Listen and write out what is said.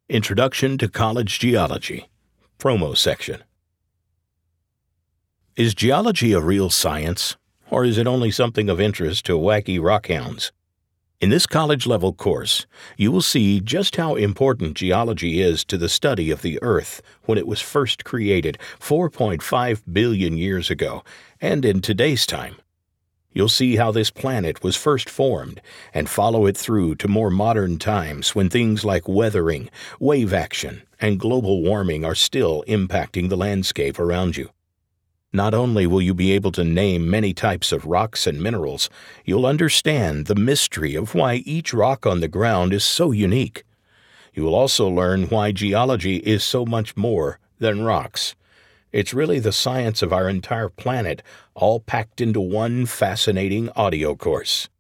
Introduction to College Geology. Promo section. Is geology a real science, or is it only something of interest to wacky rockhounds? In this college-level course, you will see just how important geology is to the study of the Earth when it was first created 4.5 billion years ago, and in today's time. You'll see how this planet was first formed and follow it through to more modern times when things like weathering, wave action, and global warming are still impacting the landscape around you. Not only will you be able to name many types of rocks and minerals, you'll understand the mystery of why each rock on the ground is so unique. You will also learn why geology is so much more than rocks. It's really the science of our entire planet, all packed into one fascinating audio course.